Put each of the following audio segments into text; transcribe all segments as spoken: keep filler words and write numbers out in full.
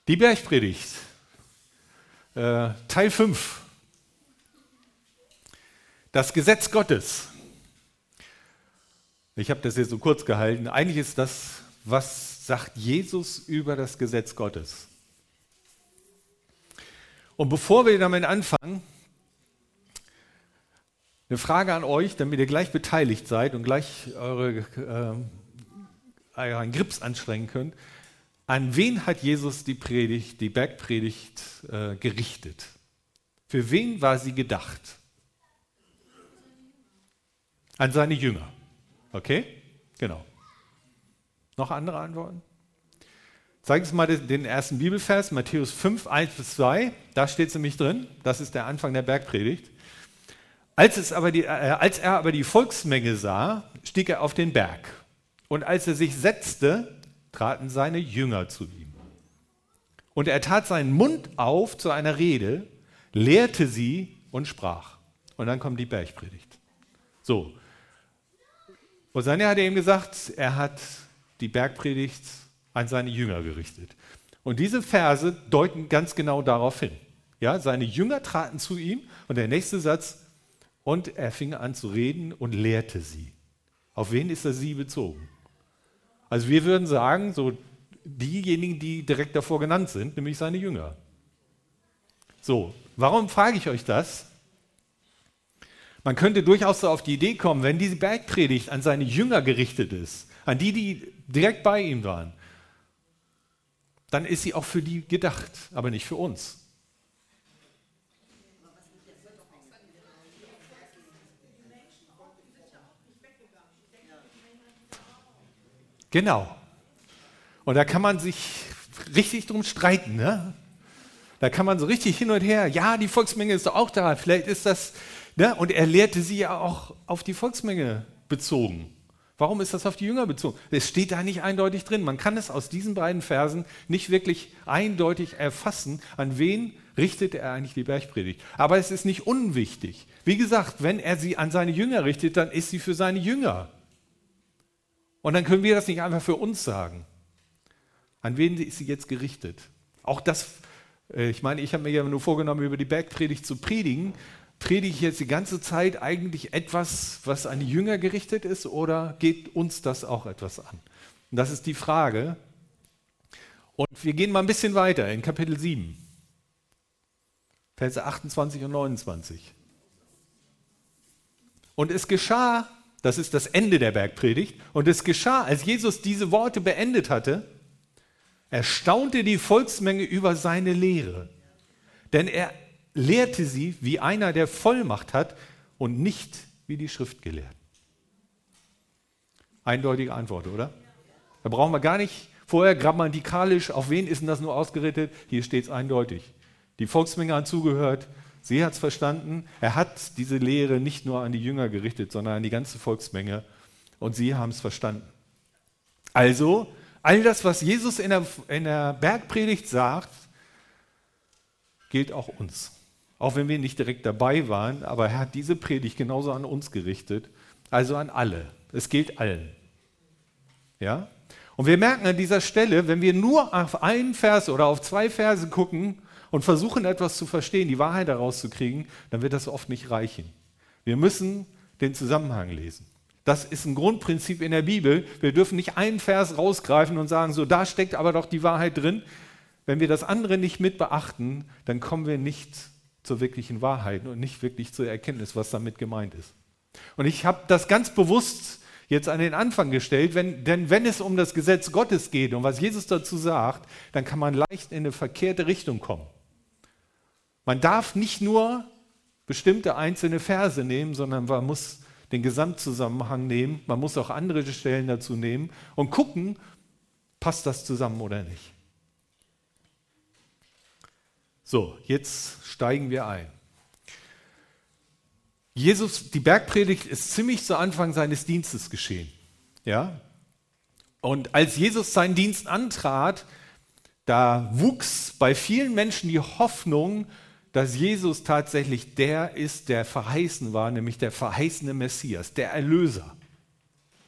Die Bergpredigt, äh, Teil fünf. Das Gesetz Gottes. Ich habe das jetzt so kurz gehalten. Eigentlich ist das, was sagt Jesus über das Gesetz Gottes. Und bevor wir damit anfangen, eine Frage an euch, damit ihr gleich beteiligt seid und gleich eure, äh, euren Grips anstrengen könnt. An wen hat Jesus die Predigt, die Bergpredigt äh, gerichtet? Für wen war sie gedacht? An seine Jünger. Okay? Genau. Noch andere Antworten? Zeig uns mal den ersten Bibelvers, Matthäus fünf, eins bis zwei. Da steht es nämlich drin. Das ist der Anfang der Bergpredigt. Als, es aber die, äh, als er aber die Volksmenge sah, stieg er auf den Berg. Und als er sich setzte, traten seine Jünger zu ihm. Und er tat seinen Mund auf zu einer Rede, lehrte sie und sprach. Und dann kommt die Bergpredigt. So. Und dann hat er ihm gesagt, er hat die Bergpredigt an seine Jünger gerichtet. Und diese Verse deuten ganz genau darauf hin. Ja, seine Jünger traten zu ihm und der nächste Satz, und er fing an zu reden und lehrte sie. Auf wen ist er sie bezogen? Also wir würden sagen, so diejenigen, die direkt davor genannt sind, nämlich seine Jünger. So, warum frage ich euch das? Man könnte durchaus so auf die Idee kommen, wenn diese Bergpredigt an seine Jünger gerichtet ist, an die, die direkt bei ihm waren, dann ist sie auch für die gedacht, aber nicht für uns. Genau. Und da kann man sich richtig drum streiten, ne? Da kann man so richtig hin und her, ja, die Volksmenge ist doch auch da, vielleicht ist das, ne? Und er lehrte sie ja auch auf die Volksmenge bezogen. Warum ist das auf die Jünger bezogen? Es steht da nicht eindeutig drin. Man kann es aus diesen beiden Versen nicht wirklich eindeutig erfassen, an wen richtet er eigentlich die Bergpredigt. Aber es ist nicht unwichtig. Wie gesagt, wenn er sie an seine Jünger richtet, dann ist sie für seine Jünger. Und dann können wir das nicht einfach für uns sagen. An wen ist sie jetzt gerichtet? Auch das, ich meine, ich habe mir ja nur vorgenommen, über die Bergpredigt zu predigen. Predige ich jetzt die ganze Zeit eigentlich etwas, was an die Jünger gerichtet ist, oder geht uns das auch etwas an? Und das ist die Frage. Und wir gehen mal ein bisschen weiter in Kapitel sieben, Verse achtundzwanzig und neunundzwanzig. Und es geschah, das ist das Ende der Bergpredigt, und es geschah, als Jesus diese Worte beendet hatte, erstaunte die Volksmenge über seine Lehre, denn er lehrte sie wie einer, der Vollmacht hat und nicht wie die Schriftgelehrten. Eindeutige Antwort, oder? Da brauchen wir gar nicht vorher grammatikalisch, auf wen ist denn das nur ausgerichtet? Hier steht es eindeutig. Die Volksmenge hat zugehört, sie hat es verstanden. Er hat diese Lehre nicht nur an die Jünger gerichtet, sondern an die ganze Volksmenge. Und sie haben es verstanden. Also, all das, was Jesus in der, in der Bergpredigt sagt, gilt auch uns. Auch wenn wir nicht direkt dabei waren, aber er hat diese Predigt genauso an uns gerichtet, also an alle. Es gilt allen. Ja? Und wir merken an dieser Stelle, wenn wir nur auf einen Vers oder auf zwei Verse gucken und versuchen, etwas zu verstehen, die Wahrheit daraus zu kriegen, dann wird das oft nicht reichen. Wir müssen den Zusammenhang lesen. Das ist ein Grundprinzip in der Bibel. Wir dürfen nicht einen Vers rausgreifen und sagen, so, da steckt aber doch die Wahrheit drin. Wenn wir das andere nicht mit beachten, dann kommen wir nicht zur wirklichen Wahrheit und nicht wirklich zur Erkenntnis, was damit gemeint ist. Und ich habe das ganz bewusst jetzt an den Anfang gestellt, wenn, denn wenn es um das Gesetz Gottes geht und was Jesus dazu sagt, dann kann man leicht in eine verkehrte Richtung kommen. Man darf nicht nur bestimmte einzelne Verse nehmen, sondern man muss den Gesamtzusammenhang nehmen, man muss auch andere Stellen dazu nehmen und gucken, passt das zusammen oder nicht. So, jetzt steigen wir ein. Jesus, die Bergpredigt ist ziemlich zu Anfang seines Dienstes geschehen. Ja? Und als Jesus seinen Dienst antrat, da wuchs bei vielen Menschen die Hoffnung, dass Jesus tatsächlich der ist, der verheißen war, nämlich der verheißene Messias, der Erlöser.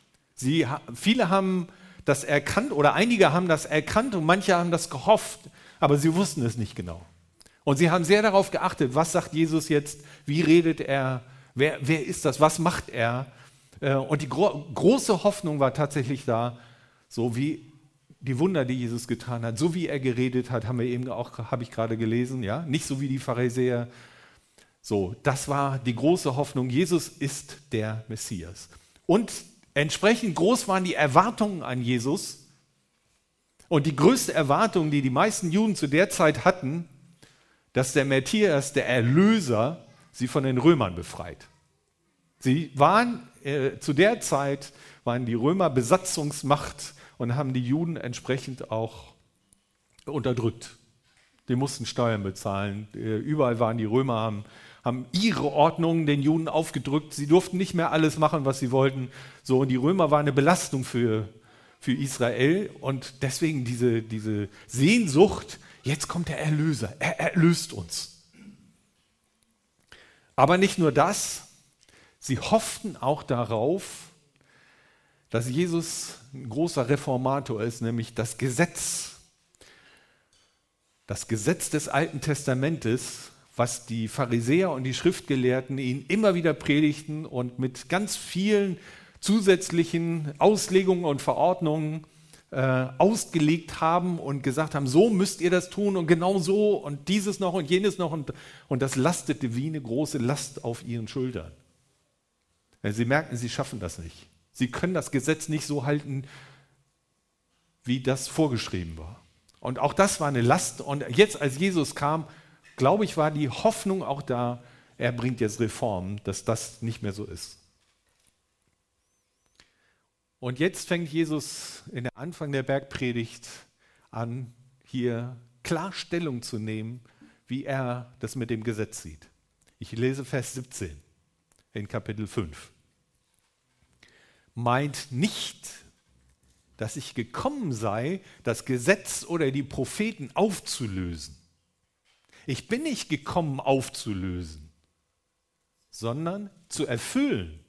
Sie, viele haben das erkannt oder einige haben das erkannt und manche haben das gehofft. aber sie wussten es nicht genau. Und sie haben sehr darauf geachtet, was sagt Jesus jetzt, wie redet er, wer, wer ist das, was macht er. Und die gro- große Hoffnung war tatsächlich da, so wie die Wunder, die Jesus getan hat, so wie er geredet hat, haben wir eben auch, habe ich gerade gelesen, ja, nicht so wie die Pharisäer. So, das war die große Hoffnung. Jesus ist der Messias. Und entsprechend groß waren die Erwartungen an Jesus. Und die größte Erwartung, die die meisten Juden zu der Zeit hatten, dass der Messias, der Erlöser, sie von den Römern befreit. Sie waren äh, zu der Zeit waren die Römer Besatzungsmacht und haben die Juden entsprechend auch unterdrückt. Die mussten Steuern bezahlen. Äh, überall waren die Römer, haben, haben ihre Ordnungen den Juden aufgedrückt. Sie durften nicht mehr alles machen, was sie wollten. So, und die Römer waren eine Belastung für, für Israel. Und deswegen diese, diese Sehnsucht, jetzt kommt der Erlöser, er erlöst uns. Aber nicht nur das, sie hofften auch darauf, dass Jesus ein großer Reformator ist, nämlich das Gesetz. Das Gesetz des Alten Testamentes, was die Pharisäer und die Schriftgelehrten ihnen immer wieder predigten und mit ganz vielen zusätzlichen Auslegungen und Verordnungen äh, ausgelegt haben und gesagt haben, so müsst ihr das tun und genau so und dieses noch und jenes noch. Und, und das lastete wie eine große Last auf ihren Schultern. Weil sie merkten, sie schaffen das nicht. Sie können das Gesetz nicht so halten, wie das vorgeschrieben war. Und auch das war eine Last. Und jetzt, als Jesus kam, glaube ich, war die Hoffnung auch da, er bringt jetzt Reformen, dass das nicht mehr so ist. Und jetzt fängt Jesus in der Anfang der Bergpredigt an, hier klar Stellung zu nehmen, wie er das mit dem Gesetz sieht. Ich lese Vers siebzehn in Kapitel fünf. Meint nicht, dass ich gekommen sei, das Gesetz oder die Propheten aufzulösen. Ich bin nicht gekommen, aufzulösen, sondern zu erfüllen.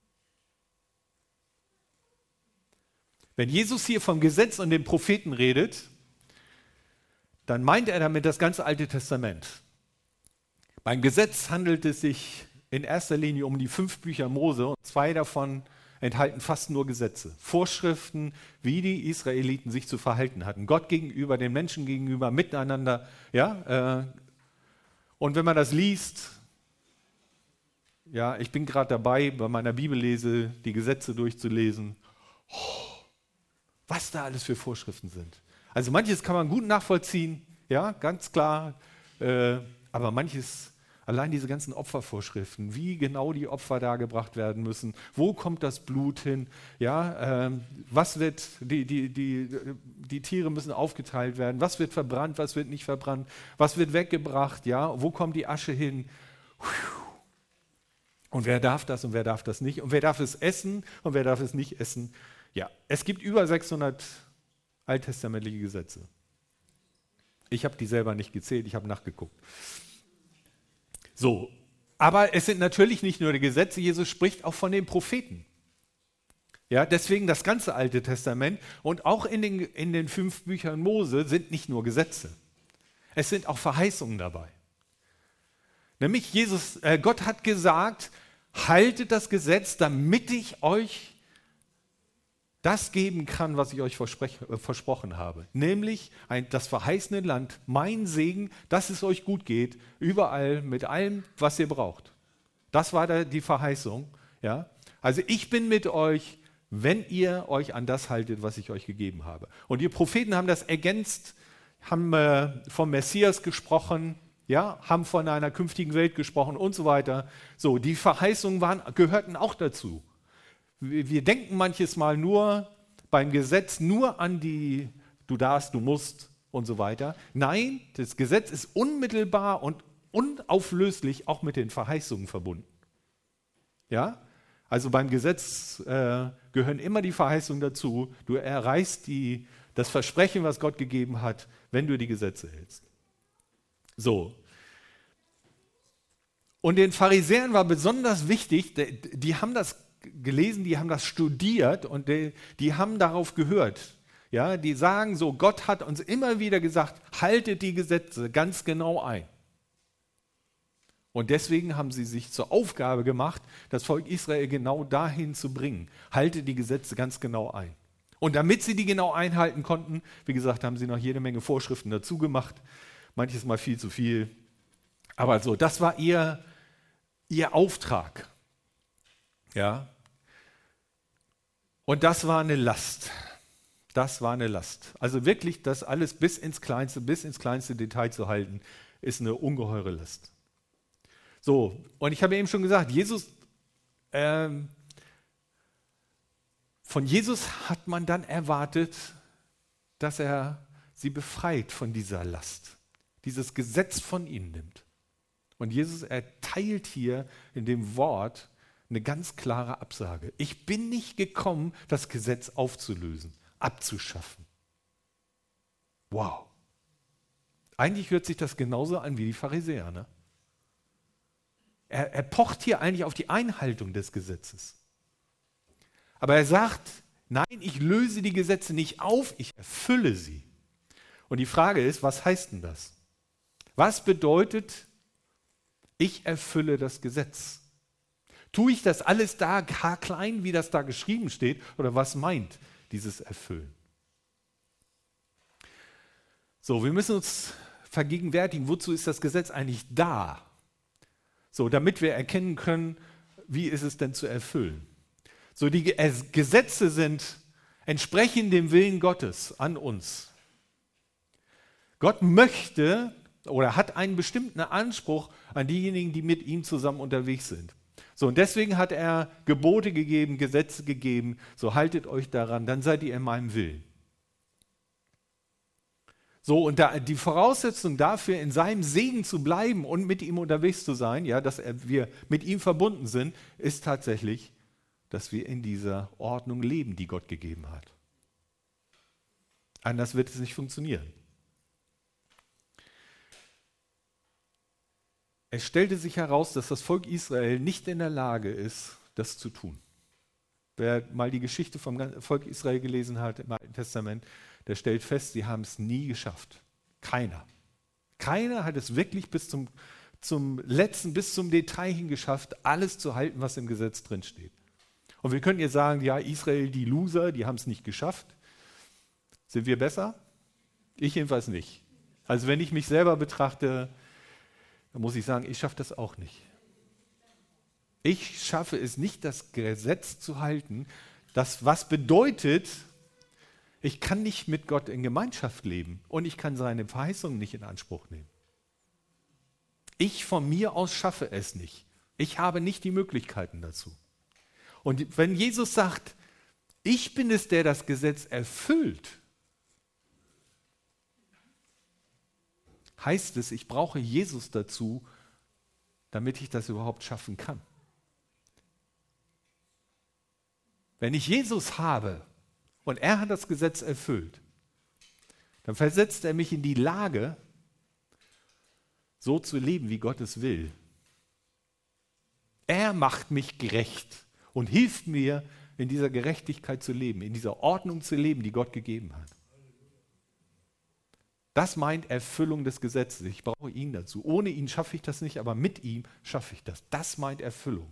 Wenn Jesus hier vom Gesetz und den Propheten redet, dann meint er damit das ganze Alte Testament. Beim Gesetz handelt es sich in erster Linie um die fünf Bücher Mose und zwei davon enthalten fast nur Gesetze, Vorschriften, wie die Israeliten sich zu verhalten hatten, Gott gegenüber, den Menschen gegenüber, miteinander. Ja, äh, und wenn man das liest, ja, ich bin gerade dabei, bei meiner Bibellese die Gesetze durchzulesen, oh, was da alles für Vorschriften sind. Also manches kann man gut nachvollziehen, ja, ganz klar, äh, aber manches, allein diese ganzen Opfervorschriften, wie genau die Opfer dargebracht werden müssen, wo kommt das Blut hin, ja, äh, was wird, die, die, die, die Tiere müssen aufgeteilt werden, was wird verbrannt, was wird nicht verbrannt, was wird weggebracht, ja, wo kommt die Asche hin, und wer darf das und wer darf das nicht und wer darf es essen und wer darf es nicht essen. Ja, es gibt über sechshundert alttestamentliche Gesetze. Ich habe die selber nicht gezählt, ich habe nachgeguckt. So, aber es sind natürlich nicht nur die Gesetze, Jesus spricht auch von den Propheten. Ja, deswegen das ganze Alte Testament und auch in den, in den fünf Büchern Mose sind nicht nur Gesetze. Es sind auch Verheißungen dabei. Nämlich Jesus, äh, Gott hat gesagt, haltet das Gesetz, damit ich euch das geben kann, was ich euch äh, versprochen habe. Nämlich ein, das verheißene Land, mein Segen, dass es euch gut geht, überall mit allem, was ihr braucht. Das war da die Verheißung. Ja? Also ich bin mit euch, wenn ihr euch an das haltet, was ich euch gegeben habe. Und die Propheten haben das ergänzt, haben äh, vom Messias gesprochen, ja, haben von einer künftigen Welt gesprochen und so weiter. So, die Verheißungen waren, gehörten auch dazu. Wir denken manches Mal nur beim Gesetz nur an die, du darfst, du musst und so weiter. Nein, das Gesetz ist unmittelbar und unauflöslich auch mit den Verheißungen verbunden. Ja, also beim Gesetz äh, gehören immer die Verheißungen dazu. Du erreichst die, das Versprechen, was Gott gegeben hat, wenn du die Gesetze hältst. So. Und den Pharisäern war besonders wichtig, die haben das gelesen, die haben das studiert und die, die haben darauf gehört. Ja, die sagen so, Gott hat uns immer wieder gesagt, haltet die Gesetze ganz genau ein. Und deswegen haben sie sich zur Aufgabe gemacht, das Volk Israel genau dahin zu bringen. Halte die Gesetze ganz genau ein. Und damit sie die genau einhalten konnten, wie gesagt, haben sie noch jede Menge Vorschriften dazu gemacht. Manches Mal viel zu viel. Aber so, das war ihr, ihr Auftrag. Ja. Und das war eine Last. Das war eine Last. Also wirklich, das alles bis ins kleinste, bis ins kleinste Detail zu halten, ist eine ungeheure Last. So, und ich habe eben schon gesagt, Jesus, ähm, von Jesus hat man dann erwartet, dass er sie befreit von dieser Last, dieses Gesetz von ihnen nimmt. Und Jesus erteilt hier in dem Wort eine ganz klare Absage. Ich bin nicht gekommen, das Gesetz aufzulösen, abzuschaffen. Wow. Eigentlich hört sich das genauso an wie die Pharisäer, ne? Er, er pocht hier eigentlich auf die Einhaltung des Gesetzes. Aber er sagt, nein, ich löse die Gesetze nicht auf, ich erfülle sie. Und die Frage ist, was heißt denn das? Was bedeutet, ich erfülle das Gesetz? Tue ich das alles da haarklein, wie das da geschrieben steht? Oder was meint dieses Erfüllen? So, wir müssen uns vergegenwärtigen, wozu ist das Gesetz eigentlich da? So, damit wir erkennen können, wie ist es denn zu erfüllen. So, die Gesetze sind entsprechend dem Willen Gottes an uns. Gott möchte oder hat einen bestimmten Anspruch an diejenigen, die mit ihm zusammen unterwegs sind. So, und deswegen hat er Gebote gegeben, Gesetze gegeben, so haltet euch daran, dann seid ihr in meinem Willen. So, und da, die Voraussetzung dafür, in seinem Segen zu bleiben und mit ihm unterwegs zu sein, ja, dass er, wir mit ihm verbunden sind, ist tatsächlich, dass wir in dieser Ordnung leben, die Gott gegeben hat. Anders wird es nicht funktionieren. Es stellte sich heraus, dass das Volk Israel nicht in der Lage ist, das zu tun. Wer mal die Geschichte vom Volk Israel gelesen hat im Alten Testament, der stellt fest, sie haben es nie geschafft. Keiner. Keiner hat es wirklich bis zum, zum letzten, bis zum Detail hin geschafft, alles zu halten, was im Gesetz drin steht. Und wir können jetzt sagen, ja, Israel, die Loser, die haben es nicht geschafft. Sind wir besser? Ich jedenfalls nicht. Also wenn ich mich selber betrachte, dann muss ich sagen, ich schaffe das auch nicht. Ich schaffe es nicht, das Gesetz zu halten, das was bedeutet, ich kann nicht mit Gott in Gemeinschaft leben und ich kann seine Verheißungen nicht in Anspruch nehmen. Ich von mir aus schaffe es nicht. Ich habe nicht die Möglichkeiten dazu. Und wenn Jesus sagt, ich bin es, der das Gesetz erfüllt, heißt es, ich brauche Jesus dazu, damit ich das überhaupt schaffen kann. Wenn ich Jesus habe und er hat das Gesetz erfüllt, dann versetzt er mich in die Lage, so zu leben, wie Gott es will. Er macht mich gerecht und hilft mir, in dieser Gerechtigkeit zu leben, in dieser Ordnung zu leben, die Gott gegeben hat. Das meint Erfüllung des Gesetzes. Ich brauche ihn dazu. Ohne ihn schaffe ich das nicht, aber mit ihm schaffe ich das. Das meint Erfüllung.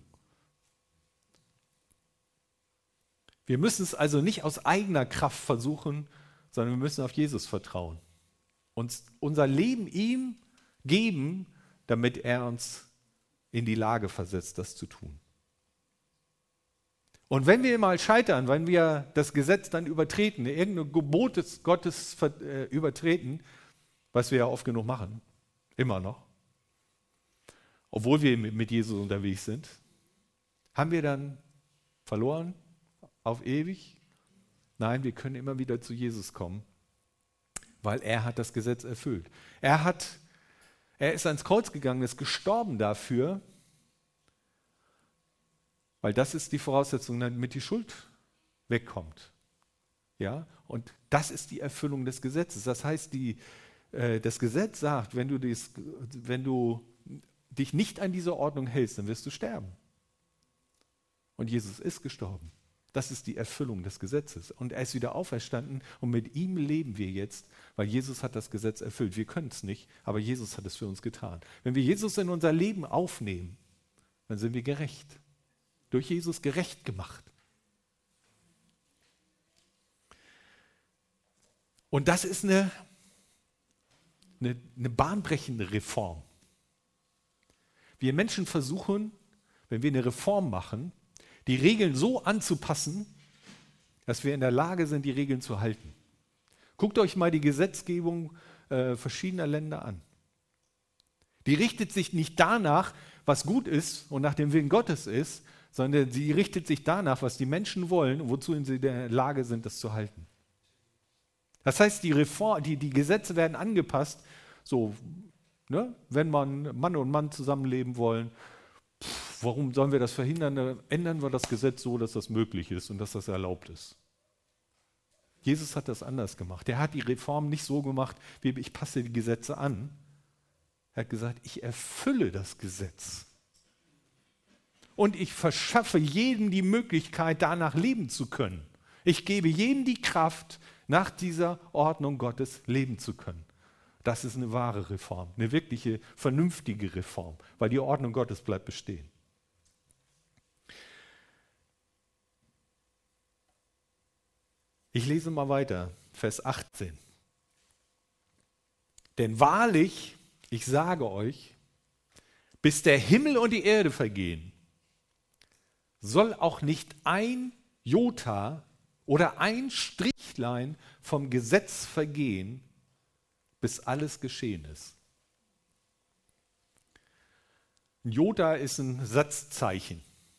Wir müssen es also nicht aus eigener Kraft versuchen, sondern wir müssen auf Jesus vertrauen. Uns unser Leben ihm geben, damit er uns in die Lage versetzt, das zu tun. Und wenn wir mal scheitern, wenn wir das Gesetz dann übertreten, irgendein Gebot des Gottes äh, übertreten, was wir ja oft genug machen, immer noch, obwohl wir mit Jesus unterwegs sind, haben wir dann verloren auf ewig? Nein, wir können immer wieder zu Jesus kommen, weil er hat das Gesetz erfüllt. Er hat, er ist ans Kreuz gegangen, ist gestorben dafür, weil das ist die Voraussetzung, damit die Schuld wegkommt. Ja? Und das ist die Erfüllung des Gesetzes. Das heißt, die, äh, das Gesetz sagt, wenn du, dies, wenn du dich nicht an diese Ordnung hältst, dann wirst du sterben. Und Jesus ist gestorben. Das ist die Erfüllung des Gesetzes. Und er ist wieder auferstanden und mit ihm leben wir jetzt, weil Jesus hat das Gesetz erfüllt. Wir können es nicht, aber Jesus hat es für uns getan. Wenn wir Jesus in unser Leben aufnehmen, dann sind wir gerecht. Durch Jesus gerecht gemacht. Und das ist eine, eine, eine bahnbrechende Reform. Wir Menschen versuchen, wenn wir eine Reform machen, die Regeln so anzupassen, dass wir in der Lage sind, die Regeln zu halten. Guckt euch mal die Gesetzgebung äh, verschiedener Länder an. Die richtet sich nicht danach, was gut ist und nach dem Willen Gottes ist, sondern sie richtet sich danach, was die Menschen wollen und wozu sie in der Lage sind, das zu halten. Das heißt, die, Reform, die, die Gesetze werden angepasst, so, ne, wenn man Mann und Mann zusammenleben wollen, pff, warum sollen wir das verhindern? Dann ändern wir das Gesetz so, dass das möglich ist und dass das erlaubt ist. Jesus hat das anders gemacht. Er hat die Reform nicht so gemacht, wie ich passe die Gesetze an. Er hat gesagt, ich erfülle das Gesetz. Und ich verschaffe jedem die Möglichkeit, danach leben zu können. Ich gebe jedem die Kraft, nach dieser Ordnung Gottes leben zu können. Das ist eine wahre Reform, eine wirkliche, vernünftige Reform, weil die Ordnung Gottes bleibt bestehen. Ich lese mal weiter, Vers achtzehn. Denn wahrlich, ich sage euch, bis der Himmel und die Erde vergehen, soll auch nicht ein Jota oder ein Strichlein vom Gesetz vergehen, bis alles geschehen ist. Ein Jota ist ein Satzzeichen.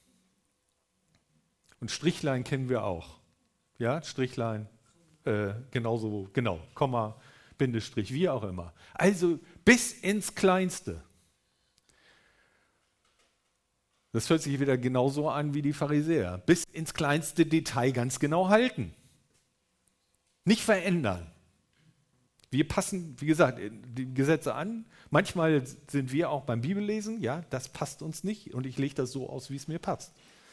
Und Strichlein kennen wir auch. Ja, Strichlein, äh, genauso, genau, Komma, Bindestrich, wie auch immer. Also bis ins Kleinste. Das hört sich wieder genauso an wie die Pharisäer. Bis ins kleinste Detail ganz genau halten. Nicht verändern. Wir passen, wie gesagt, die Gesetze an. Manchmal sind wir auch beim Bibellesen, ja, das passt uns nicht und ich lege das so aus, wie es mir passt.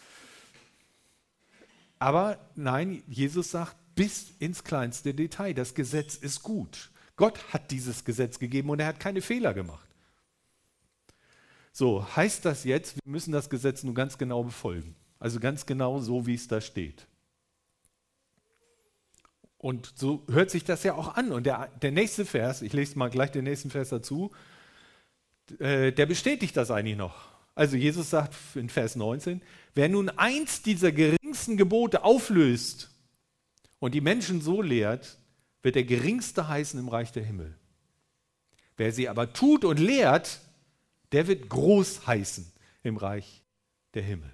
Aber nein, Jesus sagt, bis ins kleinste Detail. Das Gesetz ist gut. Gott hat dieses Gesetz gegeben und er hat keine Fehler gemacht. So, heißt das jetzt, wir müssen das Gesetz nur ganz genau befolgen. Also ganz genau so, wie es da steht. Und so hört sich das ja auch an. Und der, der nächste Vers, ich lese mal gleich den nächsten Vers dazu, äh, der bestätigt das eigentlich noch. Also Jesus sagt in Vers neunzehn, wer nun eins dieser geringsten Gebote auflöst und die Menschen so lehrt, wird der Geringste heißen im Reich der Himmel. Wer sie aber tut und lehrt, der wird groß heißen im Reich der Himmel.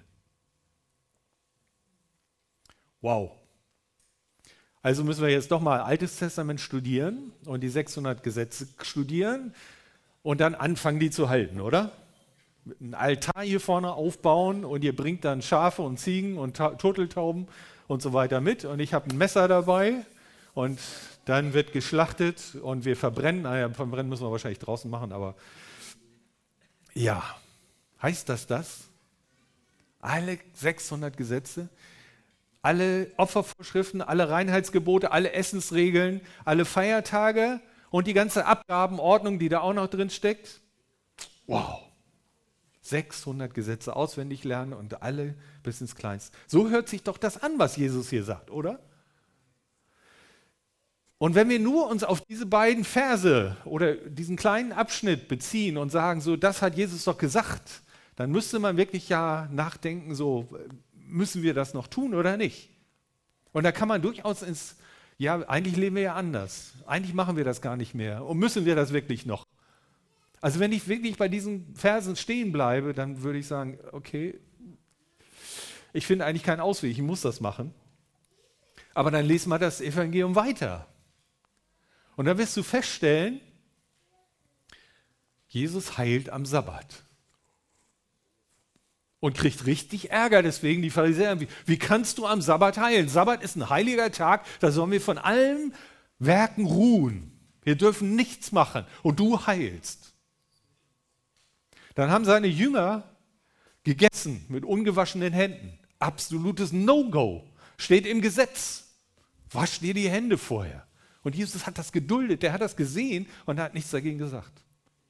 Wow. Also müssen wir jetzt doch mal Altes Testament studieren und die sechshundert Gesetze studieren und dann anfangen, die zu halten, oder? Einen Altar hier vorne aufbauen und ihr bringt dann Schafe und Ziegen und Ta- Turteltauben und so weiter mit und ich habe ein Messer dabei und dann wird geschlachtet und wir verbrennen. Naja, verbrennen müssen wir wahrscheinlich draußen machen, aber ja, heißt das das? Alle sechshundert Gesetze, alle Opfervorschriften, alle Reinheitsgebote, alle Essensregeln, alle Feiertage und die ganze Abgabenordnung, die da auch noch drin steckt? Wow! sechshundert Gesetze auswendig lernen und alle bis ins Kleinste. So hört sich doch das an, was Jesus hier sagt, oder? Und wenn wir nur uns auf diese beiden Verse oder diesen kleinen Abschnitt beziehen und sagen, so, das hat Jesus doch gesagt, dann müsste man wirklich ja nachdenken, so, müssen wir das noch tun oder nicht? Und da kann man durchaus ins, ja, eigentlich leben wir ja anders. Eigentlich machen wir das gar nicht mehr. Und müssen wir das wirklich noch? Also wenn ich wirklich bei diesen Versen stehen bleibe, dann würde ich sagen, okay, ich finde eigentlich keinen Ausweg, ich muss das machen. Aber dann lesen wir das Evangelium weiter. Und dann wirst du feststellen, Jesus heilt am Sabbat. Und kriegt richtig Ärger deswegen, die Pharisäer. Wie, wie kannst du am Sabbat heilen? Sabbat ist ein heiliger Tag, da sollen wir von allen Werken ruhen. Wir dürfen nichts machen und du heilst. Dann haben seine Jünger gegessen mit ungewaschenen Händen. Absolutes No-Go. Steht im Gesetz. Wasch dir die Hände vorher. Und Jesus hat das geduldet, der hat das gesehen und hat nichts dagegen gesagt.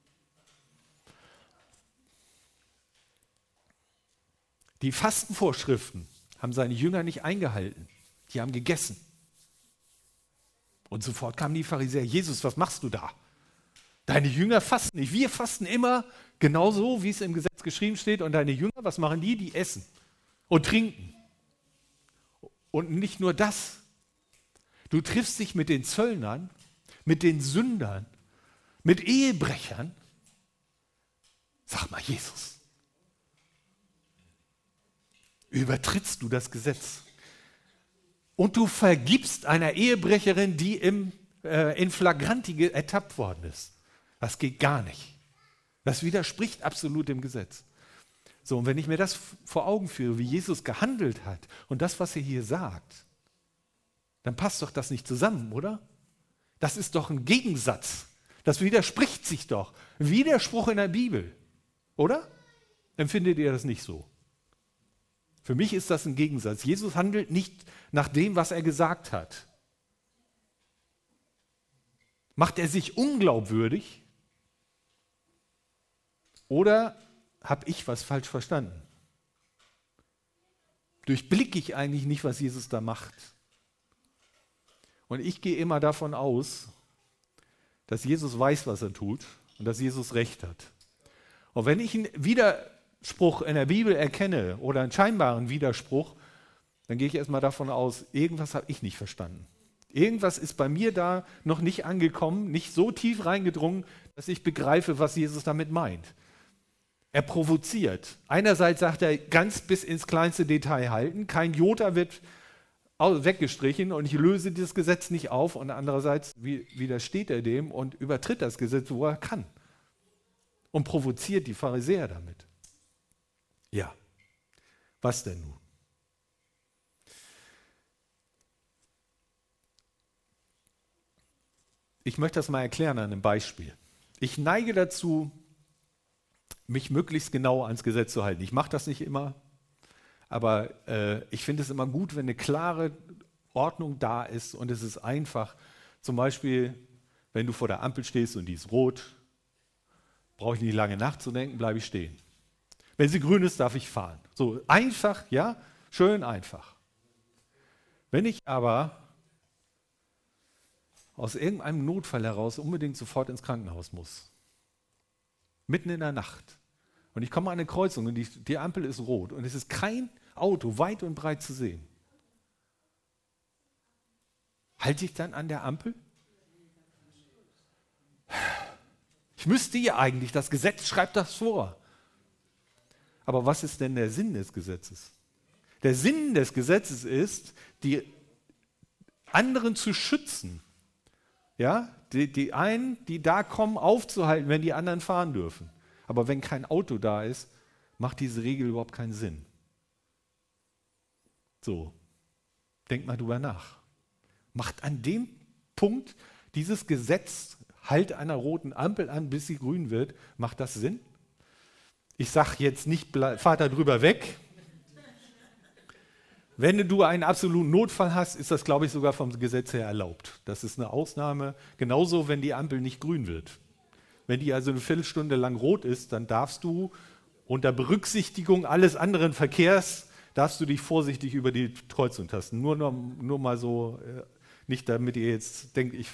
Die Fastenvorschriften haben seine Jünger nicht eingehalten. Die haben gegessen. Und sofort kamen die Pharisäer: Jesus, was machst du da? Deine Jünger fasten nicht. Wir fasten immer genauso, wie es im Gesetz geschrieben steht. Und deine Jünger, was machen die? Die essen und trinken. Und nicht nur das. Du triffst dich mit den Zöllnern, mit den Sündern, mit Ehebrechern. Sag mal, Jesus, übertrittst du das Gesetz? Und du vergibst einer Ehebrecherin, die im, äh, in Flagranti ertappt worden ist. Das geht gar nicht. Das widerspricht absolut dem Gesetz. So, und wenn ich mir das vor Augen führe, wie Jesus gehandelt hat und das, was er hier sagt, dann passt doch das nicht zusammen, oder? Das ist doch ein Gegensatz. Das widerspricht sich doch. Widerspruch in der Bibel, oder? Empfindet ihr das nicht so? Für mich ist das ein Gegensatz. Jesus handelt nicht nach dem, was er gesagt hat. Macht er sich unglaubwürdig? Oder habe ich was falsch verstanden? Durchblicke ich eigentlich nicht, was Jesus da macht? Und ich gehe immer davon aus, dass Jesus weiß, was er tut und dass Jesus recht hat. Und wenn ich einen Widerspruch in der Bibel erkenne oder einen scheinbaren Widerspruch, dann gehe ich erstmal davon aus, irgendwas habe ich nicht verstanden. Irgendwas ist bei mir da noch nicht angekommen, nicht so tief reingedrungen, dass ich begreife, was Jesus damit meint. Er provoziert. Einerseits sagt er, ganz bis ins kleinste Detail halten, kein Jota wird weggestrichen und ich löse dieses Gesetz nicht auf, und andererseits widersteht er dem und übertritt das Gesetz, wo er kann, und provoziert die Pharisäer damit. Ja, was denn nun? Ich möchte das mal erklären an einem Beispiel. Ich neige dazu, mich möglichst genau ans Gesetz zu halten. Ich mache das nicht immer. Aber äh, ich finde es immer gut, wenn eine klare Ordnung da ist und es ist einfach. Zum Beispiel, wenn du vor der Ampel stehst und die ist rot, brauche ich nicht lange nachzudenken, bleibe ich stehen. Wenn sie grün ist, darf ich fahren. So einfach, ja, schön einfach. Wenn ich aber aus irgendeinem Notfall heraus unbedingt sofort ins Krankenhaus muss, mitten in der Nacht, und ich komme an eine Kreuzung und die, die Ampel ist rot und es ist kein Auto weit und breit zu sehen. Halte ich dann an der Ampel? Ich müsste ja eigentlich, das Gesetz schreibt das vor. Aber was ist denn der Sinn des Gesetzes? Der Sinn des Gesetzes ist, die anderen zu schützen. Ja, die, die einen, die da kommen, aufzuhalten, wenn die anderen fahren dürfen. Aber wenn kein Auto da ist, macht diese Regel überhaupt keinen Sinn. So, denk mal drüber nach. Macht an dem Punkt dieses Gesetz, halt einer roten Ampel an, bis sie grün wird, macht das Sinn? Ich sage jetzt nicht, fahr da drüber weg. Wenn du einen absoluten Notfall hast, ist das, glaube ich, sogar vom Gesetz her erlaubt. Das ist eine Ausnahme. Genauso, wenn die Ampel nicht grün wird. Wenn die also eine Viertelstunde lang rot ist, dann darfst du unter Berücksichtigung alles anderen Verkehrs, darfst du dich vorsichtig über die Kreuzung tasten. Nur, nur, nur mal so, nicht damit ihr jetzt denkt, ich...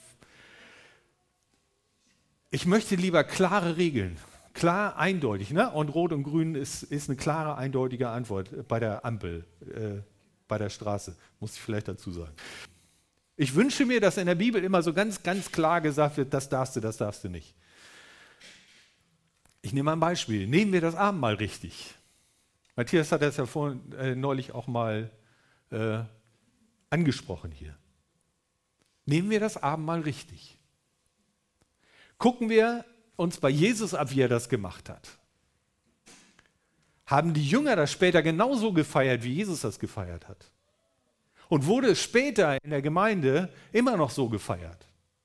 Ich möchte lieber klare Regeln. Klar, eindeutig. Ne? Und Rot und Grün ist, ist eine klare, eindeutige Antwort bei der Ampel, äh, bei der Straße, muss ich vielleicht dazu sagen. Ich wünsche mir, dass in der Bibel immer so ganz, ganz klar gesagt wird, das darfst du, das darfst du nicht. Ich nehme mal ein Beispiel. Nehmen wir das Abendmahl richtig. Matthias hat das ja vorhin, äh, neulich auch mal äh, angesprochen hier. Nehmen wir das Abendmahl richtig. Gucken wir uns bei Jesus ab, wie er das gemacht hat. Haben die Jünger das später genauso gefeiert, wie Jesus das gefeiert hat? Und wurde es später in der Gemeinde immer noch so gefeiert?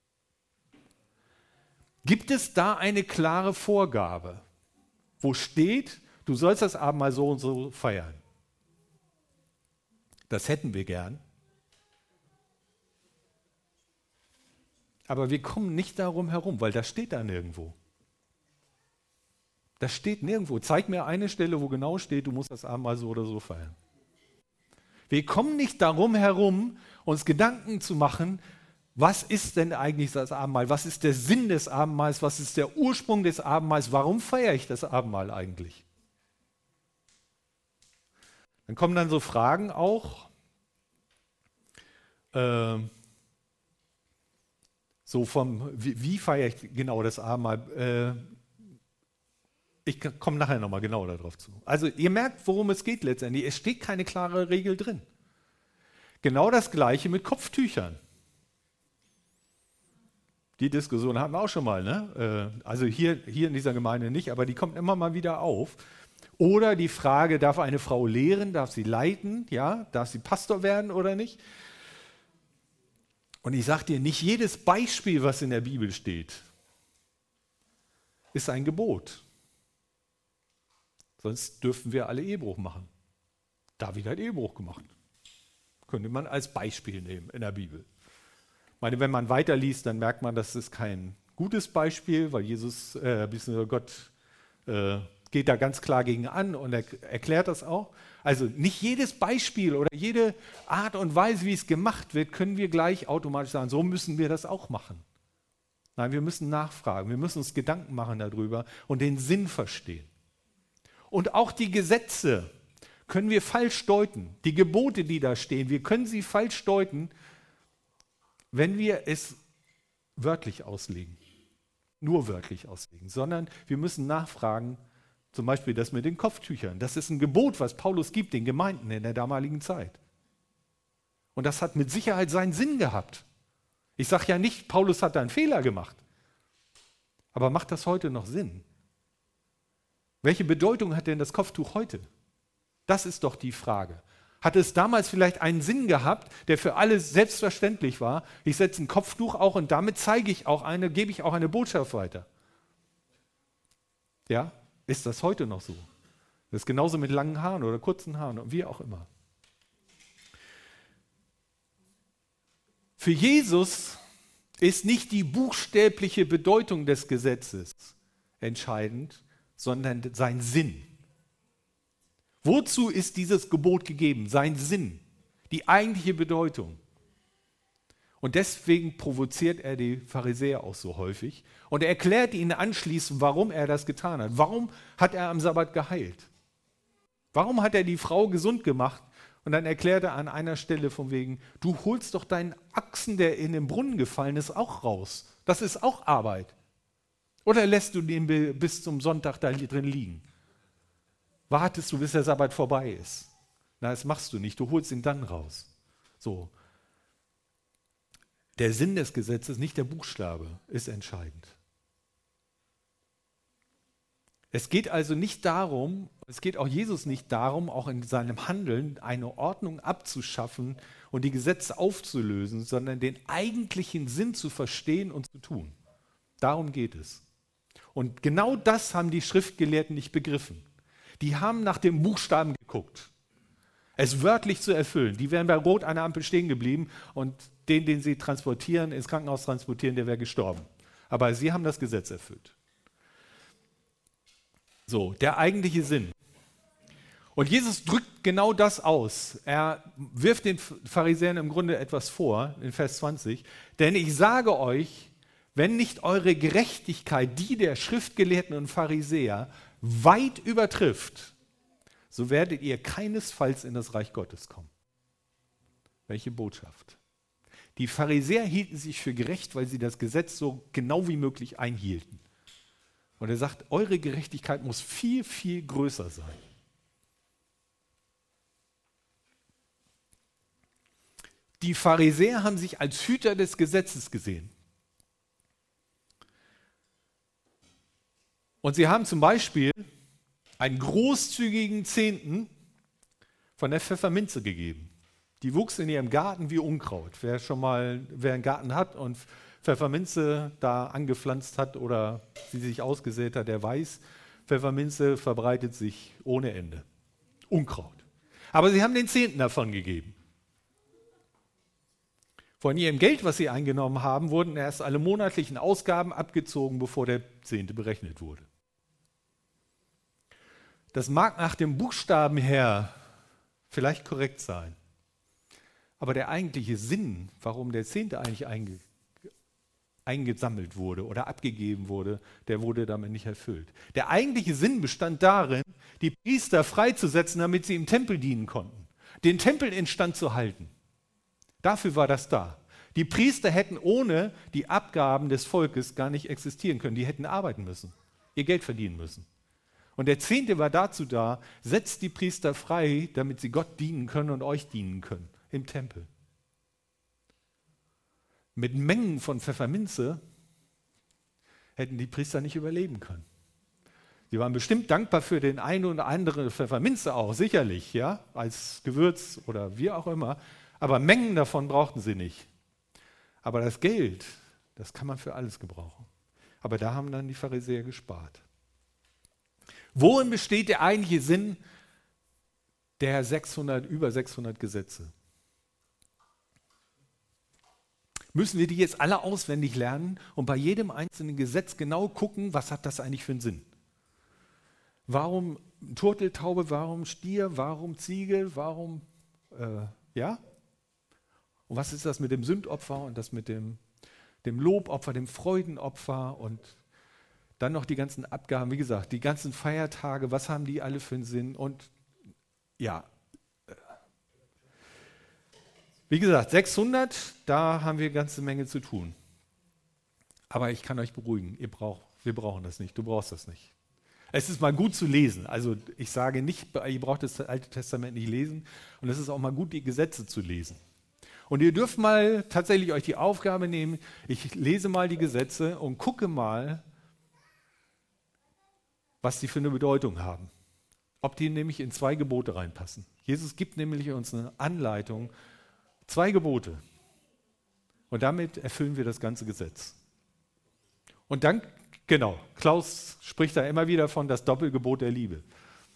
Gibt es da eine klare Vorgabe, wo steht, du sollst das Abendmahl so und so feiern? Das hätten wir gern. Aber wir kommen nicht darum herum, weil das steht da nirgendwo. Das steht nirgendwo. Zeig mir eine Stelle, wo genau steht, du musst das Abendmahl so oder so feiern. Wir kommen nicht darum herum, uns Gedanken zu machen, was ist denn eigentlich das Abendmahl? Was ist der Sinn des Abendmahls? Was ist der Ursprung des Abendmahls? Warum feiere ich das Abendmahl eigentlich? Dann kommen dann so Fragen auch, äh, so vom, wie, wie feiere ich genau das Abendmahl? Äh, ich komme nachher nochmal genau darauf zu. Also ihr merkt, worum es geht letztendlich. Es steht keine klare Regel drin. Genau das Gleiche mit Kopftüchern. Die Diskussion hatten wir auch schon mal, ne? Äh, also hier, hier in dieser Gemeinde nicht, aber die kommt immer mal wieder auf. Oder die Frage, darf eine Frau lehren, darf sie leiten, ja, darf sie Pastor werden oder nicht? Und ich sage dir, nicht jedes Beispiel, was in der Bibel steht, ist ein Gebot. Sonst dürften wir alle Ehebruch machen. David hat Ehebruch gemacht. Könnte man als Beispiel nehmen in der Bibel. Ich meine, wenn man weiterliest, dann merkt man, das ist kein gutes Beispiel, weil Jesus, äh, Gott, äh, geht da ganz klar gegen an und er erklärt das auch. Also nicht jedes Beispiel oder jede Art und Weise, wie es gemacht wird, können wir gleich automatisch sagen, so müssen wir das auch machen. Nein, wir müssen nachfragen, wir müssen uns Gedanken machen darüber und den Sinn verstehen. Und auch die Gesetze können wir falsch deuten. Die Gebote, die da stehen, wir können sie falsch deuten, wenn wir es wörtlich auslegen. Nur wörtlich auslegen, sondern wir müssen nachfragen, zum Beispiel das mit den Kopftüchern. Das ist ein Gebot, was Paulus gibt den Gemeinden in der damaligen Zeit. Und das hat mit Sicherheit seinen Sinn gehabt. Ich sage ja nicht, Paulus hat da einen Fehler gemacht. Aber macht das heute noch Sinn? Welche Bedeutung hat denn das Kopftuch heute? Das ist doch die Frage. Hat es damals vielleicht einen Sinn gehabt, der für alle selbstverständlich war? Ich setze ein Kopftuch auch und damit zeige ich auch eine, gebe ich auch eine Botschaft weiter. Ja? Ist das heute noch so? Das ist genauso mit langen Haaren oder kurzen Haaren und wie auch immer. Für Jesus ist nicht die buchstäbliche Bedeutung des Gesetzes entscheidend, sondern sein Sinn. Wozu ist dieses Gebot gegeben? Sein Sinn, die eigentliche Bedeutung. Und deswegen provoziert er die Pharisäer auch so häufig und er erklärt ihnen anschließend, warum er das getan hat. Warum hat er am Sabbat geheilt? Warum hat er die Frau gesund gemacht? Und dann erklärt er an einer Stelle von wegen, du holst doch deinen Ochsen, der in den Brunnen gefallen ist, auch raus. Das ist auch Arbeit. Oder lässt du den bis zum Sonntag da drin liegen? Wartest du, bis der Sabbat vorbei ist? Na, das machst du nicht, du holst ihn dann raus. So. Der Sinn des Gesetzes, nicht der Buchstabe, ist entscheidend. Es geht also nicht darum, es geht auch Jesus nicht darum, auch in seinem Handeln eine Ordnung abzuschaffen und die Gesetze aufzulösen, sondern den eigentlichen Sinn zu verstehen und zu tun. Darum geht es. Und genau das haben die Schriftgelehrten nicht begriffen. Die haben nach dem Buchstaben geguckt, es wörtlich zu erfüllen. Die wären bei Rot an der Ampel stehen geblieben und den, den sie transportieren, ins Krankenhaus transportieren, der wäre gestorben. Aber sie haben das Gesetz erfüllt. So, der eigentliche Sinn. Und Jesus drückt genau das aus. Er wirft den Pharisäern im Grunde etwas vor, in Vers zwanzig. Denn ich sage euch, wenn nicht eure Gerechtigkeit die der Schriftgelehrten und Pharisäer weit übertrifft, so werdet ihr keinesfalls in das Reich Gottes kommen. Welche Botschaft? Die Pharisäer hielten sich für gerecht, weil sie das Gesetz so genau wie möglich einhielten. Und er sagt, eure Gerechtigkeit muss viel, viel größer sein. Die Pharisäer haben sich als Hüter des Gesetzes gesehen. Und sie haben zum Beispiel einen großzügigen Zehnten von der Pfefferminze gegeben. Die wuchs in ihrem Garten wie Unkraut. Wer schon mal, wer einen Garten hat und Pfefferminze da angepflanzt hat oder sie sich ausgesät hat, der weiß, Pfefferminze verbreitet sich ohne Ende. Unkraut. Aber sie haben den Zehnten davon gegeben. Von ihrem Geld, was sie eingenommen haben, wurden erst alle monatlichen Ausgaben abgezogen, bevor der Zehnte berechnet wurde. Das mag nach dem Buchstaben her vielleicht korrekt sein, aber der eigentliche Sinn, warum der Zehnte eigentlich einge, eingesammelt wurde oder abgegeben wurde, der wurde damit nicht erfüllt. Der eigentliche Sinn bestand darin, die Priester freizusetzen, damit sie im Tempel dienen konnten, den Tempel instand zu halten. Dafür war das da. Die Priester hätten ohne die Abgaben des Volkes gar nicht existieren können. Die hätten arbeiten müssen, ihr Geld verdienen müssen. Und der Zehnte war dazu da, setzt die Priester frei, damit sie Gott dienen können und euch dienen können im Tempel. Mit Mengen von Pfefferminze hätten die Priester nicht überleben können. Sie waren bestimmt dankbar für den einen oder anderen Pfefferminze auch, sicherlich, ja, als Gewürz oder wie auch immer. Aber Mengen davon brauchten sie nicht. Aber das Geld, das kann man für alles gebrauchen. Aber da haben dann die Pharisäer gespart. Worin besteht der eigentliche Sinn der sechshundert, über sechshundert Gesetze? Müssen wir die jetzt alle auswendig lernen und bei jedem einzelnen Gesetz genau gucken, was hat das eigentlich für einen Sinn? Warum Turteltaube, warum Stier, warum Ziege, warum, äh, ja? Und was ist das mit dem Sündopfer und das mit dem, dem Lobopfer, dem Freudenopfer und dann noch die ganzen Abgaben, wie gesagt, die ganzen Feiertage, was haben die alle für einen Sinn? Und ja, wie gesagt, sechshundert, da haben wir eine ganze Menge zu tun. Aber ich kann euch beruhigen, ihr braucht, wir brauchen das nicht, du brauchst das nicht. Es ist mal gut zu lesen, also ich sage nicht, ihr braucht das Alte Testament nicht lesen und es ist auch mal gut, die Gesetze zu lesen. Und ihr dürft mal tatsächlich euch die Aufgabe nehmen, ich lese mal die Gesetze und gucke mal, was die für eine Bedeutung haben. Ob die nämlich in zwei Gebote reinpassen. Jesus gibt nämlich uns eine Anleitung, zwei Gebote. Und damit erfüllen wir das ganze Gesetz. Und dann, genau, Klaus spricht da immer wieder von das Doppelgebot der Liebe.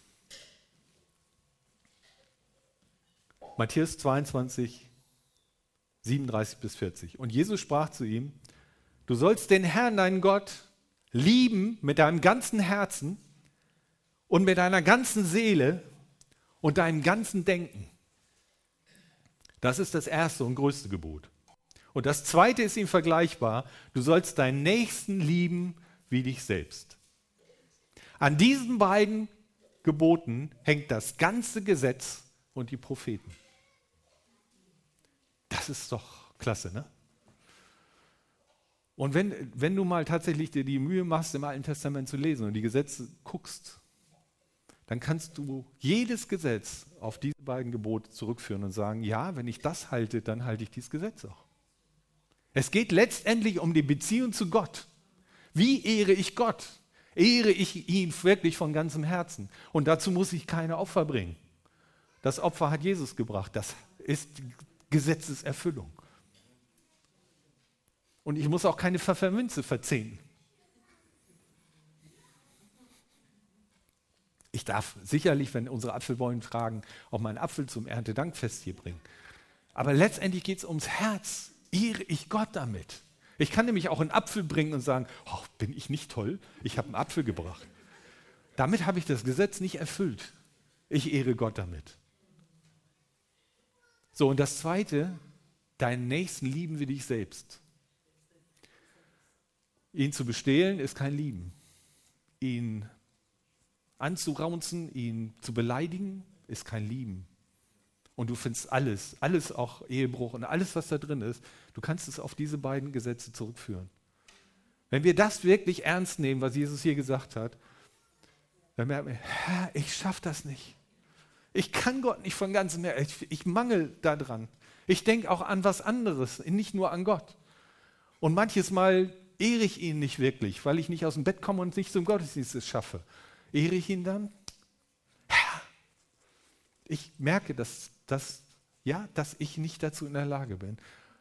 Matthäus zweiundzwanzig, siebenunddreißig bis vierzig. Und Jesus sprach zu ihm, du sollst den Herrn, deinen Gott, lieben mit deinem ganzen Herzen und mit deiner ganzen Seele und deinem ganzen Denken. Das ist das erste und größte Gebot. Und das zweite ist ihm vergleichbar. Du sollst deinen Nächsten lieben wie dich selbst. An diesen beiden Geboten hängt das ganze Gesetz und die Propheten. Das ist doch klasse, ne? Und wenn, wenn du mal tatsächlich dir die Mühe machst, im Alten Testament zu lesen und die Gesetze guckst, dann kannst du jedes Gesetz auf diese beiden Gebote zurückführen und sagen, ja, wenn ich das halte, dann halte ich dieses Gesetz auch. Es geht letztendlich um die Beziehung zu Gott. Wie ehre ich Gott? Ehre ich ihn wirklich von ganzem Herzen? Und dazu muss ich keine Opfer bringen. Das Opfer hat Jesus gebracht. Das ist die Gesetzeserfüllung. Und ich muss auch keine Pfefferminze verzehren. Ich darf sicherlich, wenn unsere Apfelbäume tragen, auch mal einen Apfel zum Erntedankfest hier bringen. Aber letztendlich geht es ums Herz. Ehre ich Gott damit? Ich kann nämlich auch einen Apfel bringen und sagen, oh, bin ich nicht toll? Ich habe einen Apfel gebracht. Damit habe ich das Gesetz nicht erfüllt. Ich ehre Gott damit. So, und das Zweite, deinen Nächsten lieben wie dich selbst. Ihn zu bestehlen ist kein Lieben. Ihn anzuraunzen, ihn zu beleidigen, ist kein Lieben. Und du findest alles, alles auch Ehebruch und alles, was da drin ist, du kannst es auf diese beiden Gesetze zurückführen. Wenn wir das wirklich ernst nehmen, was Jesus hier gesagt hat, dann merken wir, Herr, ich schaffe das nicht. Ich kann Gott nicht von ganzem Herzen, ich, ich mangel daran. Ich denke auch an was anderes, nicht nur an Gott. Und manches Mal ehre ich ihn nicht wirklich, weil ich nicht aus dem Bett komme und nicht zum Gottesdienst es schaffe. Ehre ich ihn dann? Herr, ich merke, dass, dass, ja, dass ich nicht dazu in der Lage bin.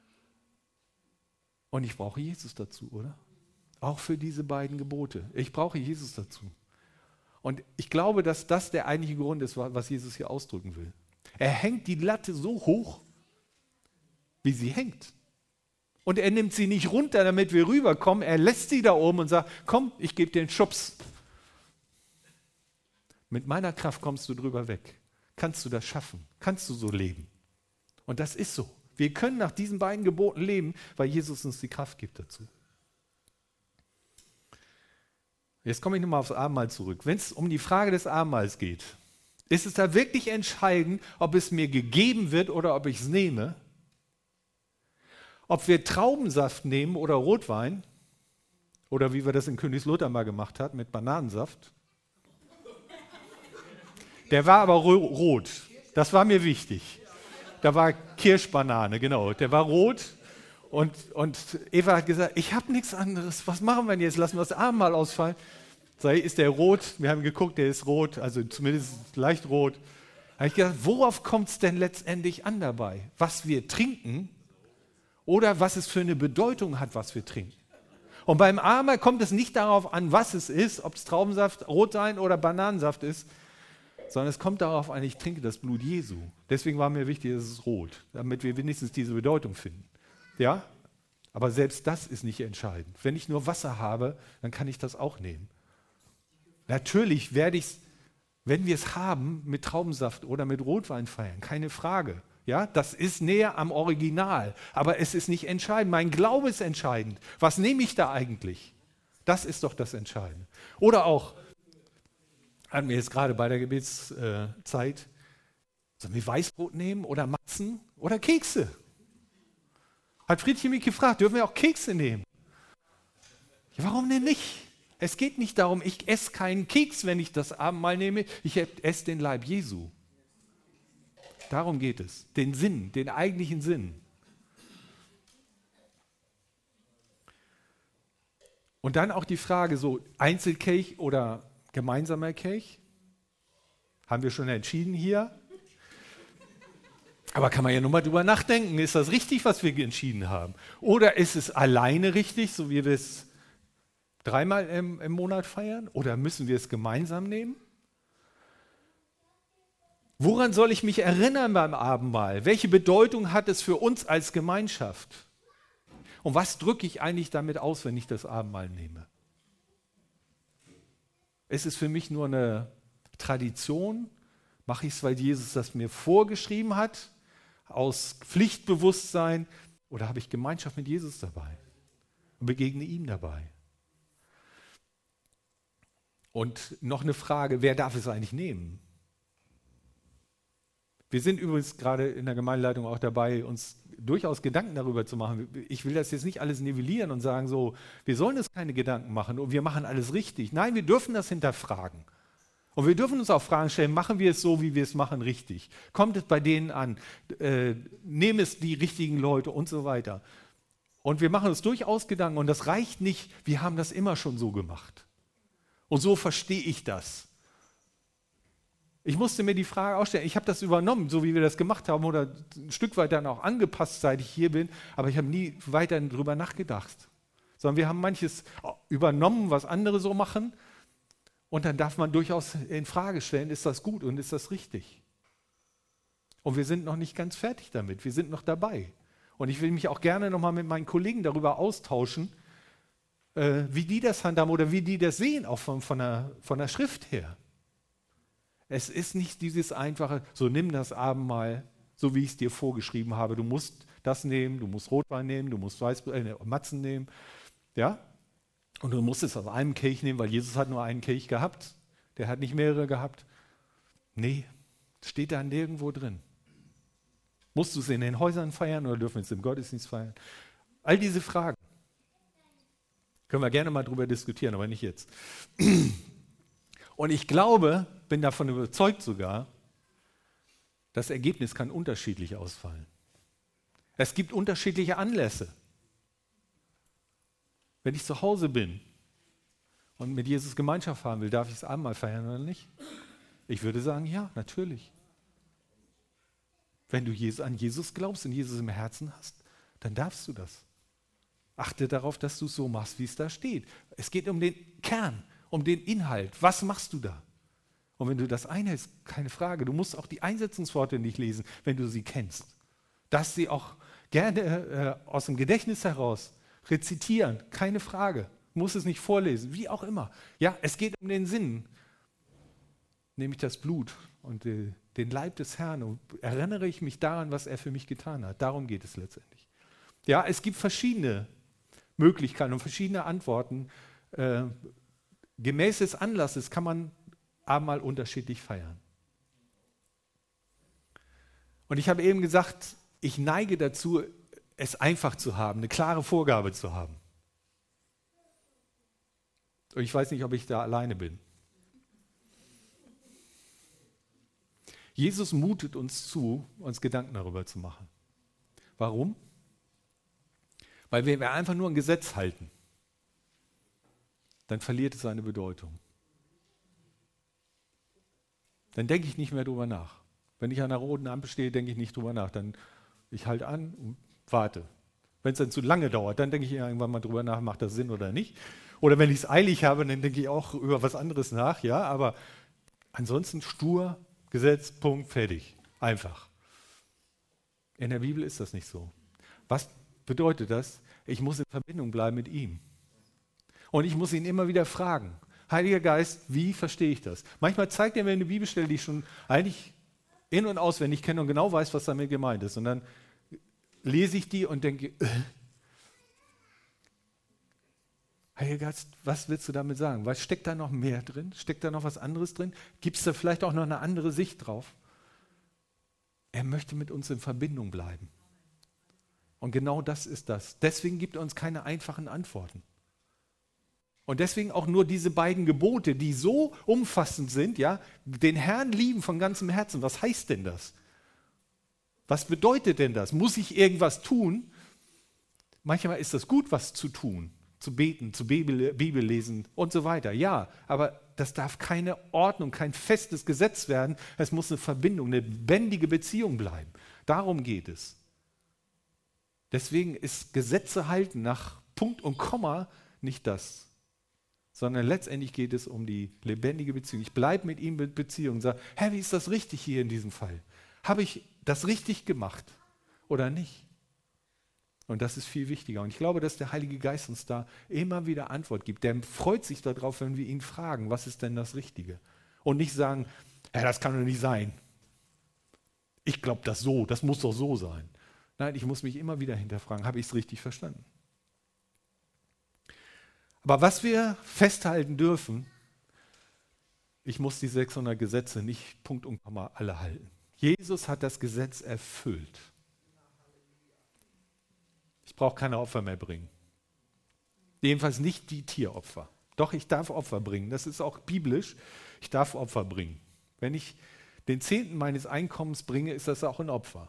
Und ich brauche Jesus dazu, oder? Auch für diese beiden Gebote. Ich brauche Jesus dazu. Und ich glaube, dass das der eigentliche Grund ist, was Jesus hier ausdrücken will. Er hängt die Latte so hoch, wie sie hängt. Und er nimmt sie nicht runter, damit wir rüberkommen. Er lässt sie da oben und sagt, komm, ich gebe dir einen Schubs. Mit meiner Kraft kommst du drüber weg. Kannst du das schaffen? Kannst du so leben? Und das ist so. Wir können nach diesen beiden Geboten leben, weil Jesus uns die Kraft gibt dazu. Jetzt komme ich nochmal aufs Abendmahl zurück. Wenn es um die Frage des Abendmahls geht, ist es da wirklich entscheidend, ob es mir gegeben wird oder ob ich es nehme? Ob wir Traubensaft nehmen oder Rotwein, oder wie wir das in Königslutter mal gemacht haben, mit Bananensaft. Der war aber rot. Das war mir wichtig. Da war Kirschbanane, genau. Der war rot. Und, und Eva hat gesagt, ich habe nichts anderes. Was machen wir denn jetzt? Lassen wir das Abendmahl ausfallen? Sei, ist der rot? Wir haben geguckt, der ist rot, also zumindest leicht rot. Da habe ich gedacht, worauf kommt es denn letztendlich an dabei? Was wir trinken oder was es für eine Bedeutung hat, was wir trinken. Und beim Abendmahl kommt es nicht darauf an, was es ist, ob es Traubensaft, Rotwein oder Bananensaft ist, sondern es kommt darauf an, ich trinke das Blut Jesu. Deswegen war mir wichtig, dass es rot, damit wir wenigstens diese Bedeutung finden. Ja? Aber selbst das ist nicht entscheidend. Wenn ich nur Wasser habe, dann kann ich das auch nehmen. Natürlich werde ich es, wenn wir es haben, mit Traubensaft oder mit Rotwein feiern, keine Frage. Ja, das ist näher am Original, aber es ist nicht entscheidend. Mein Glaube ist entscheidend. Was nehme ich da eigentlich? Das ist doch das Entscheidende. Oder auch, hatten wir jetzt gerade bei der Gebetszeit, sollen wir Weißbrot nehmen oder Matzen oder Kekse? Hat Friedchen mich gefragt, dürfen wir auch Kekse nehmen? Ja, warum denn nicht? Es geht nicht darum, ich esse keinen Keks, wenn ich das Abendmahl nehme, ich esse den Leib Jesu. Darum geht es, den Sinn, den eigentlichen Sinn. Und dann auch die Frage, so Einzelkelch oder gemeinsamer Kelch? Haben wir schon entschieden hier? Aber kann man ja nur mal drüber nachdenken, ist das richtig, was wir entschieden haben? Oder ist es alleine richtig, so wie wir es dreimal im, im Monat feiern? Oder müssen wir es gemeinsam nehmen? Woran soll ich mich erinnern beim Abendmahl? Welche Bedeutung hat es für uns als Gemeinschaft? Und was drücke ich eigentlich damit aus, wenn ich das Abendmahl nehme? Ist es für mich nur eine Tradition? Mache ich es, weil Jesus das mir vorgeschrieben hat? Aus Pflichtbewusstsein? Oder habe ich Gemeinschaft mit Jesus dabei? Und begegne ihm dabei? Und noch eine Frage, wer darf es eigentlich nehmen? Wir sind übrigens gerade in der Gemeindeleitung auch dabei, uns durchaus Gedanken darüber zu machen. Ich will das jetzt nicht alles nivellieren und sagen so, wir sollen uns keine Gedanken machen und wir machen alles richtig. Nein, wir dürfen das hinterfragen. Und wir dürfen uns auch Fragen stellen, machen wir es so, wie wir es machen, richtig? Kommt es bei denen an? Äh, nehmen es die richtigen Leute und so weiter. Und wir machen uns durchaus Gedanken und das reicht nicht, wir haben das immer schon so gemacht. Und so verstehe ich das. Ich musste mir die Frage auch stellen, ich habe das übernommen, so wie wir das gemacht haben oder ein Stück weit dann auch angepasst, seit ich hier bin, aber ich habe nie weiter darüber nachgedacht. Sondern wir haben manches übernommen, was andere so machen und dann darf man durchaus in Frage stellen, ist das gut und ist das richtig? Und wir sind noch nicht ganz fertig damit, wir sind noch dabei. Und ich will mich auch gerne nochmal mit meinen Kollegen darüber austauschen, äh, wie die das handhaben oder wie die das sehen, auch von, von, der, von der Schrift her. Es ist nicht dieses einfache, so nimm das Abendmahl, so wie ich es dir vorgeschrieben habe. Du musst das nehmen, du musst Rotwein nehmen, du musst Weiß, äh, Matzen nehmen. Ja? Und du musst es aus einem Kelch nehmen, weil Jesus hat nur einen Kelch gehabt. Der hat nicht mehrere gehabt. Nee, steht da nirgendwo drin. Musst du es in den Häusern feiern oder dürfen wir es im Gottesdienst feiern? All diese Fragen. Können wir gerne mal drüber diskutieren, aber nicht jetzt. Und ich glaube, bin davon überzeugt sogar, das Ergebnis kann unterschiedlich ausfallen. Es gibt unterschiedliche Anlässe. Wenn ich zu Hause bin und mit Jesus Gemeinschaft haben will, darf ich das Abendmahl feiern oder nicht? Ich würde sagen, ja, natürlich. Wenn du an Jesus glaubst und Jesus im Herzen hast, dann darfst du das. Achte darauf, dass du es so machst, wie es da steht. Es geht um den Kern, um den Inhalt. Was machst du da? Und wenn du das einhältst, keine Frage, du musst auch die Einsetzungsworte nicht lesen, wenn du sie kennst. Dass sie auch Gerne äh, aus dem Gedächtnis heraus rezitieren, keine Frage. Muss es nicht vorlesen, wie auch immer. Ja, es geht um den Sinn, nämlich das Blut und äh, den Leib des Herrn. Und erinnere ich mich daran, was er für mich getan hat. Darum geht es letztendlich. Ja, es gibt verschiedene Möglichkeiten und verschiedene Antworten. Äh, gemäß des Anlasses kann man Abendmahl unterschiedlich feiern. Und ich habe eben gesagt, ich neige dazu, es einfach zu haben, eine klare Vorgabe zu haben. Und ich weiß nicht, ob ich da alleine bin. Jesus mutet uns zu, uns Gedanken darüber zu machen. Warum? Weil wenn wir einfach nur ein Gesetz halten, dann verliert es seine Bedeutung. Dann denke ich nicht mehr drüber nach. Wenn ich an der roten Ampel stehe, denke ich nicht drüber nach. Dann ich halte an und warte. Wenn es dann zu lange dauert, dann denke ich irgendwann mal drüber nach, macht das Sinn oder nicht. Oder wenn ich es eilig habe, dann denke ich auch über was anderes nach. Ja, aber ansonsten stur, Gesetz, Punkt, fertig. Einfach. In der Bibel ist das nicht so. Was bedeutet das? Ich muss in Verbindung bleiben mit ihm. Und ich muss ihn immer wieder fragen. Heiliger Geist, wie verstehe ich das? Manchmal zeigt er mir eine Bibelstelle, die ich schon eigentlich in- und auswendig kenne und genau weiß, was damit gemeint ist. Und dann lese ich die und denke, äh, Heiliger Geist, was willst du damit sagen? Was steckt da noch mehr drin? Steckt da noch was anderes drin? Gibt es da vielleicht auch noch eine andere Sicht drauf? Er möchte mit uns in Verbindung bleiben. Und genau das ist das. Deswegen gibt er uns keine einfachen Antworten. Und deswegen auch nur diese beiden Gebote, die so umfassend sind, ja, den Herrn lieben von ganzem Herzen. Was heißt denn das? Was bedeutet denn das? Muss ich irgendwas tun? Manchmal ist das gut, was zu tun, zu beten, zu Bibel, Bibel lesen und so weiter. Ja, aber das darf keine Ordnung, kein festes Gesetz werden. Es muss eine Verbindung, eine lebendige Beziehung bleiben. Darum geht es. Deswegen ist Gesetze halten nach Punkt und Komma nicht das, sondern letztendlich geht es um die lebendige Beziehung. Ich bleibe mit ihm in Beziehung und sage, Herr, wie ist das richtig hier in diesem Fall? Habe ich das richtig gemacht oder nicht? Und das ist viel wichtiger. Und ich glaube, dass der Heilige Geist uns da immer wieder Antwort gibt. Der freut sich darauf, wenn wir ihn fragen, was ist denn das Richtige? Und nicht sagen, ja, das kann doch nicht sein. Ich glaube das so, das muss doch so sein. Nein, ich muss mich immer wieder hinterfragen, habe ich es richtig verstanden? Aber was wir festhalten dürfen, ich muss die sechshundert Gesetze nicht Punkt und Komma alle halten. Jesus hat das Gesetz erfüllt. Ich brauche keine Opfer mehr bringen. Jedenfalls nicht die Tieropfer. Doch, ich darf Opfer bringen. Das ist auch biblisch. Ich darf Opfer bringen. Wenn ich den Zehnten meines Einkommens bringe, ist das auch ein Opfer.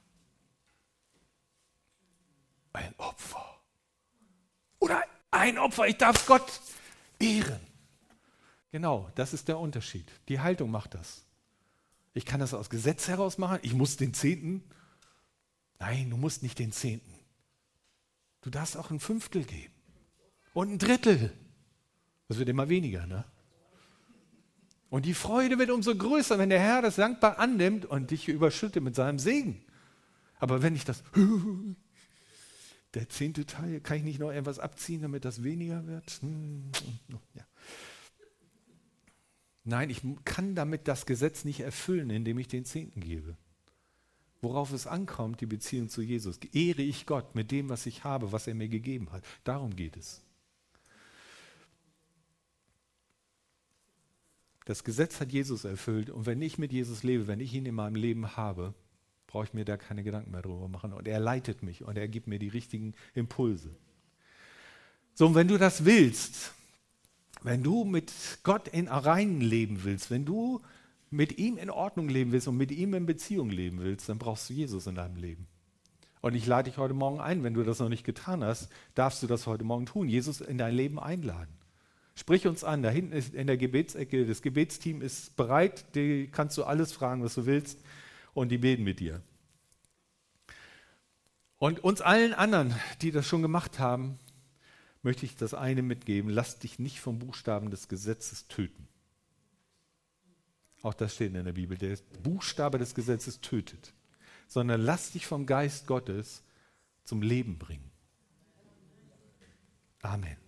Ein Opfer. Oder ein Opfer. Ich darf Gott ehren. Genau, das ist der Unterschied. Die Haltung macht das. Ich kann das aus Gesetz heraus machen. Ich muss den Zehnten. Nein, du musst nicht den Zehnten. Du darfst auch ein Fünftel geben. Und ein Drittel. Das wird immer weniger, ne? Und die Freude wird umso größer, wenn der Herr das dankbar annimmt und dich überschüttet mit seinem Segen. Aber wenn ich das, der zehnte Teil, kann ich nicht noch irgendwas abziehen, damit das weniger wird? Ja. Nein, ich kann damit das Gesetz nicht erfüllen, indem ich den Zehnten gebe. Worauf es ankommt, die Beziehung zu Jesus. Ehre ich Gott mit dem, was ich habe, was er mir gegeben hat. Darum geht es. Das Gesetz hat Jesus erfüllt und wenn ich mit Jesus lebe, wenn ich ihn in meinem Leben habe, brauche ich mir da keine Gedanken mehr drüber machen. Und er leitet mich und er gibt mir die richtigen Impulse. So, und wenn du das willst, wenn du mit Gott in Reinen leben willst, wenn du mit ihm in Ordnung leben willst und mit ihm in Beziehung leben willst, dann brauchst du Jesus in deinem Leben. Und ich lade dich heute Morgen ein, wenn du das noch nicht getan hast, darfst du das heute Morgen tun, Jesus in dein Leben einladen. Sprich uns an, da hinten ist in der Gebetsecke, das Gebetsteam ist bereit, die kannst du alles fragen, was du willst und die beten mit dir. Und uns allen anderen, die das schon gemacht haben, möchte ich das eine mitgeben, lass dich nicht vom Buchstaben des Gesetzes töten. Auch das steht in der Bibel, der Buchstabe des Gesetzes tötet, sondern lass dich vom Geist Gottes zum Leben bringen. Amen.